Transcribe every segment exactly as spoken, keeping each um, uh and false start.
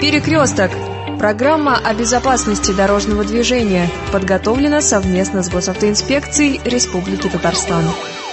Перекресток. Программа о безопасности дорожного движения подготовлена совместно с Госавтоинспекцией Республики Татарстан.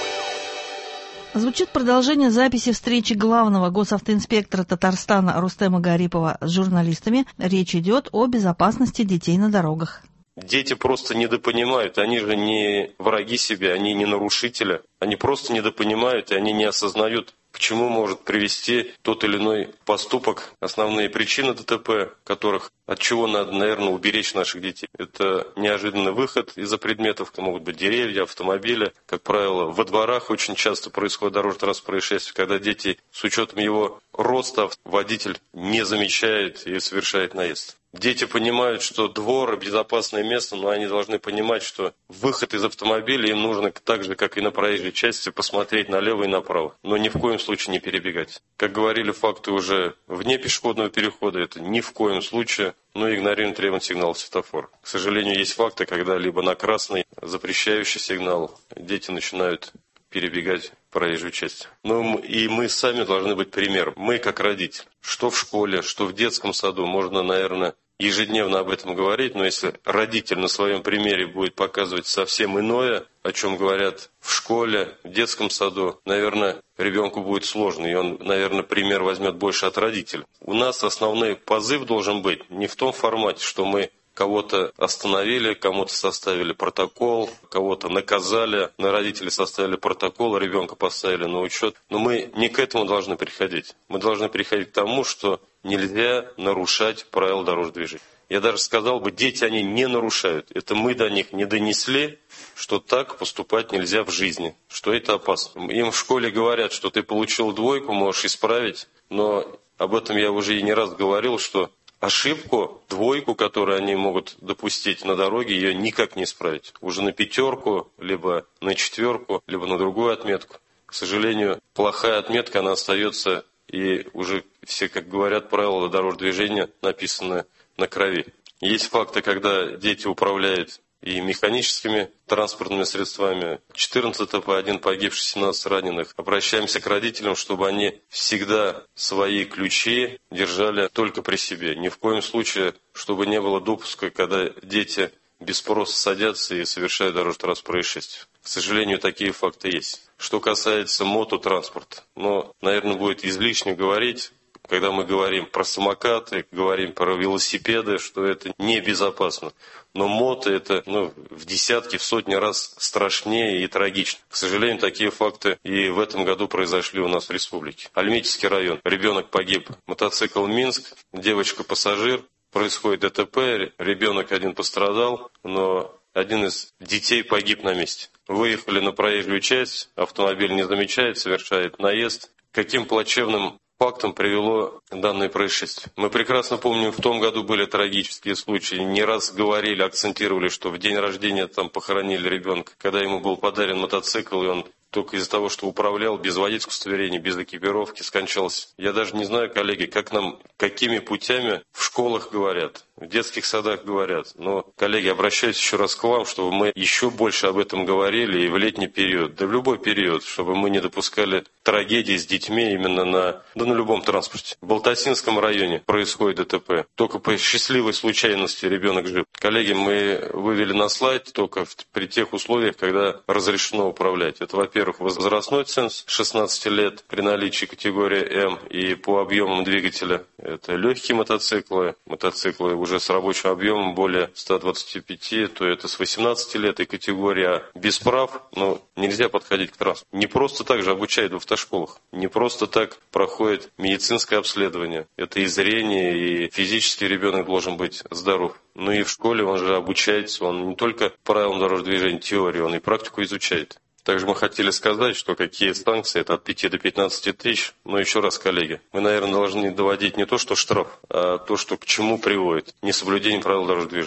Звучит продолжение записи встречи главного госавтоинспектора Татарстана Рустема Гарипова с журналистами. Речь идет о безопасности детей на дорогах. Дети просто недопонимают, они же не враги себе, они не нарушители, они просто недопонимают, и они не осознают, к чему может привести тот или иной поступок. Основные причины ДТП, которых, от чего надо, наверное, уберечь наших детей. Это неожиданный выход из-за предметов, это могут быть деревья, автомобили. Как правило, во дворах очень часто происходит дорожно-транспортное происшествие, когда дети, с учетом его роста, водитель не замечает и совершает наезд. Дети понимают, что двор – безопасное место, но они должны понимать, что выход из автомобиля им нужно так же, как и на проезжей части, посмотреть налево и направо, но ни в коем случае не перебегать. Как говорили факты уже вне пешеходного перехода, это ни в коем случае, но игнорируем требования сигнала светофора. К сожалению, есть факты, когда либо на красный запрещающий сигнал дети начинают перебегать проезжую часть. Но и мы сами должны быть примером. Мы, как родители, что в школе, что в детском саду, можно, наверное, ежедневно об этом говорить, но если родитель на своем примере будет показывать совсем иное, о чем говорят в школе, в детском саду, наверное, ребенку будет сложно, и он, наверное, пример возьмет больше от родителя. У нас основной позыв должен быть не в том формате, что мы кого-то остановили, кому-то составили протокол, кого-то наказали, на родителей составили протокол, ребенка поставили на учет. Но мы не к этому должны приходить. Мы должны приходить к тому, что нельзя нарушать правила дорожного движения. Я даже сказал бы, дети, они не нарушают. Это мы до них не донесли, что так поступать нельзя в жизни, что это опасно. Им в школе говорят, что ты получил двойку, можешь исправить, но об этом я уже и не раз говорил, что ошибку, двойку, которую они могут допустить на дороге, ее никак не исправить. Уже на пятерку, либо на четверку, либо на другую отметку. К сожалению, плохая отметка, она остается, и уже все, как говорят, правила дорожного движения написаны на крови. Есть факты, когда дети управляют и механическими транспортными средствами. четырнадцать ДТП, один погибший, семнадцать раненых. Обращаемся к родителям, чтобы они всегда свои ключи держали только при себе. Ни в коем случае, чтобы не было допуска, когда дети без спроса садятся и совершают дорожно-транспортное происшествие. К сожалению, такие факты есть. Что касается мототранспорта, но, наверное, будет излишне говорить, когда мы говорим про самокаты, говорим про велосипеды, что это небезопасно. Но мото это ну, в десятки, в сотни раз страшнее и трагичнее. К сожалению, такие факты и в этом году произошли у нас в республике. Альметьевский район. Ребенок погиб. Мотоцикл Минск, девочка-пассажир. Происходит ДТП, ребенок один пострадал, но один из детей погиб на месте. Выехали на проезжую часть, автомобиль не замечает, совершает наезд. Каким плачевным фактом привело данное происшествие. Мы прекрасно помним, в том году были трагические случаи. Не раз говорили, акцентировали, что в день рождения там похоронили ребенка, когда ему был подарен мотоцикл, и он только из-за того, что управлял без водительского удостоверения, без экипировки, скончался. Я даже не знаю, коллеги, как нам, какими путями в школах говорят, в детских садах говорят. Но, коллеги, обращаюсь еще раз к вам, чтобы мы еще больше об этом говорили и в летний период, да в любой период, чтобы мы не допускали трагедии с детьми именно на, да на любом транспорте. В Балтасинском районе происходит ДТП. Только по счастливой случайности ребенок жив. Коллеги, мы вывели на слайд только в, при тех условиях, когда разрешено управлять. Это, во-первых, возрастной ценз шестнадцати лет при наличии категории М и по объемам двигателя. Это легкие мотоциклы, мотоциклы уже с рабочим объемом более ста двадцати пяти, то это с восемнадцати лет и категория А. Без прав, но нельзя подходить к транспорту. Не просто так же обучают в автошколах, не просто так проходит медицинское обследование. Это и зрение, и физически ребенок должен быть здоров. Ну и в школе он же обучается, он не только правилам дорожного движения, теории, он и практику изучает. Также мы хотели сказать, что какие санкции, это от пяти до пятнадцати тысяч. Но еще раз, коллеги, мы, наверное, должны доводить не то, что штраф, а то, что к чему приводит несоблюдение правил дорожного движения.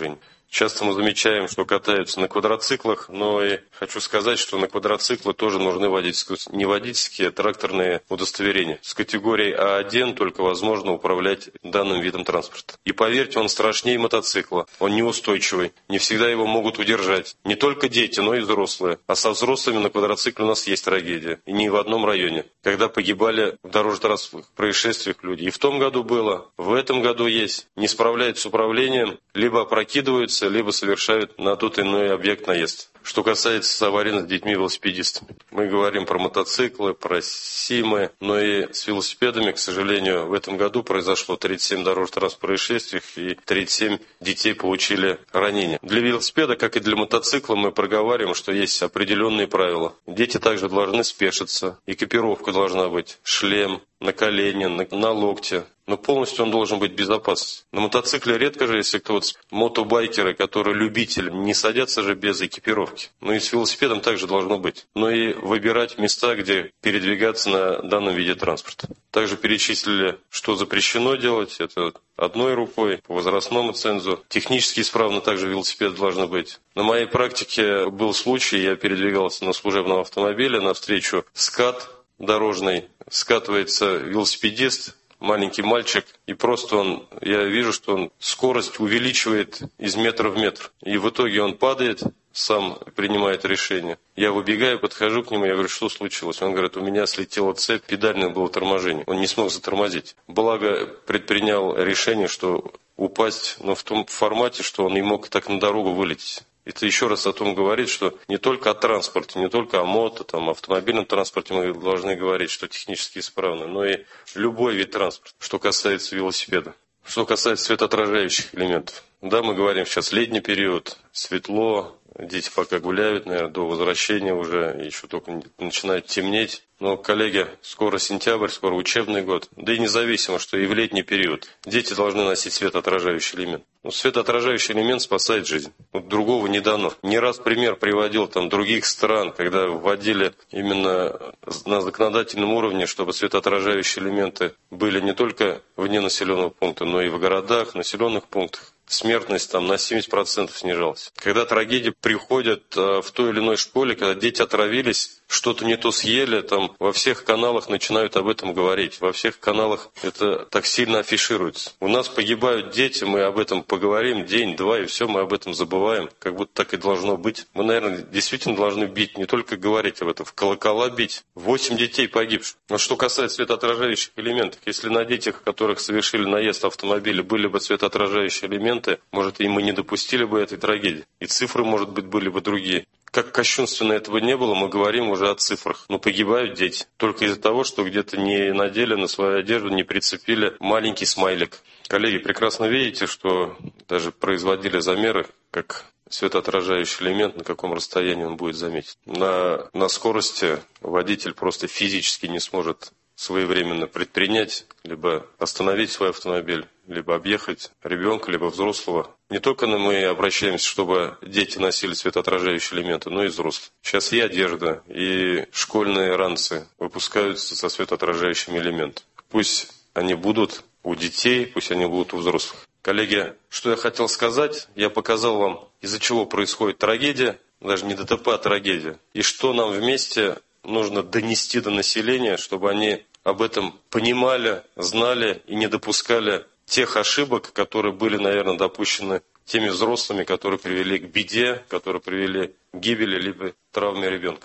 Часто мы замечаем, что катаются на квадроциклах, но и хочу сказать, что на квадроциклы тоже нужны водительские, не водительские, а тракторные удостоверения. С категорией А один только возможно управлять данным видом транспорта. И поверьте, он страшнее мотоцикла, он неустойчивый, не всегда его могут удержать. Не только дети, но и взрослые. А со взрослыми на квадроцикле у нас есть трагедия. И не в одном районе, когда погибали в дорожно-транспортных происшествиях люди. И в том году было, в этом году есть. Не справляются с управлением, либо опрокидываются, либо совершают на тот или иной объект наезд. Что касается аварийных с детьми и велосипедистами. Мы говорим про мотоциклы, про СИМы, но и с велосипедами, к сожалению, в этом году произошло тридцать семь дорожно-транспортных происшествий и тридцать семь детей получили ранения. Для велосипеда, как и для мотоцикла, мы проговариваем, что есть определенные правила. Дети также должны спешиться, экипировка должна быть, шлем, на колени, на, на локте. Но полностью он должен быть безопасен. На мотоцикле редко же, если кто вот мотобайкеры, которые любители, не садятся же без экипировки. Но и с велосипедом также должно быть. Но и выбирать места, где передвигаться на данном виде транспорта. Также перечислили, что запрещено делать. Это одной рукой, по возрастному цензу. Технически исправно также велосипед должен быть. На моей практике был случай, я передвигался на служебном автомобиле навстречу скат дорожный. Скатывается велосипедист, маленький мальчик, и просто он, я вижу, что он скорость увеличивает из метра в метр. И в итоге он падает, сам принимает решение. Я выбегаю, подхожу к нему, я говорю, что случилось? Он говорит, у меня слетела цепь, педальное было торможение. Он не смог затормозить. Благо предпринял решение, что упасть, но в том формате, что он не мог так на дорогу вылететь. Это еще раз о том говорит, что не только о транспорте, не только о мото, там, автомобильном транспорте мы должны говорить, что технически исправно, но и любой вид транспорта, что касается велосипеда. Что касается светоотражающих элементов. Да, мы говорим сейчас летний период, светло, дети пока гуляют, наверное, до возвращения уже, еще только начинает темнеть. Но, коллеги, скоро сентябрь, скоро учебный год. Да и независимо, что и в летний период дети должны носить светоотражающий элемент. Но светоотражающий элемент спасает жизнь. Вот другого не дано. Не раз пример приводил там других стран, когда вводили именно на законодательном уровне, чтобы светоотражающие элементы были не только вне населенного пункта, но и в городах, населенных пунктах. Смертность там на семьдесят процентов снижалась. Когда трагедии приходят в той или иной школе, когда дети отравились, что-то не то съели, там во всех каналах начинают об этом говорить. Во всех каналах это так сильно афишируется. У нас погибают дети, мы об этом поговорим день-два, и все, мы об этом забываем. Как будто так и должно быть. Мы, наверное, действительно должны бить, не только говорить об этом, в колокола бить. Восемь детей погибших. Но что касается светоотражающих элементов, если на детях, которых совершили наезд автомобиля, были бы светоотражающие элементы, может, и мы не допустили бы этой трагедии. И цифры, может быть, были бы другие. Как кощунственно этого не было, мы говорим уже о цифрах. Но погибают дети только из-за того, что где-то не надели на свою одежду, не прицепили маленький смайлик. Коллеги, прекрасно видите, что даже производили замеры, как светоотражающий элемент, на каком расстоянии он будет заметен. На, на скорости водитель просто физически не сможет своевременно предпринять, либо остановить свой автомобиль, либо объехать ребенка, либо взрослого. Не только мы обращаемся, чтобы дети носили светоотражающие элементы, но и взрослые. Сейчас и одежда, и школьные ранцы выпускаются со светоотражающими элементами. Пусть они будут у детей, пусть они будут у взрослых. Коллеги, что я хотел сказать, я показал вам, из-за чего происходит трагедия, даже не ДТП, а трагедия, и что нам вместе нужно донести до населения, чтобы они об этом понимали, знали и не допускали тех ошибок, которые были, наверное, допущены теми взрослыми, которые привели к беде, которые привели к гибели либо травме ребенка.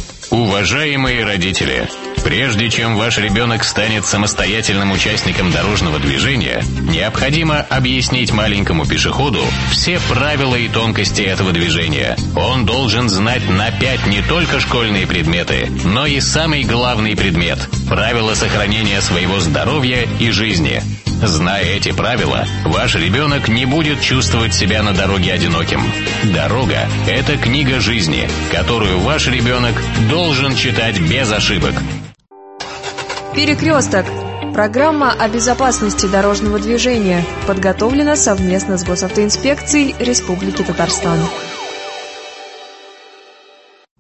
Уважаемые родители, прежде чем ваш ребенок станет самостоятельным участником дорожного движения, необходимо объяснить маленькому пешеходу все правила и тонкости этого движения. Он должен знать на пять не только школьные предметы, но и самый главный предмет – правила сохранения своего здоровья и жизни. Зная эти правила, ваш ребенок не будет чувствовать себя на дороге одиноким. Дорога – это книга жизни, которую ваш ребенок должен читать без ошибок. Перекресток. Программа о безопасности дорожного движения подготовлена совместно с Госавтоинспекцией Республики Татарстан.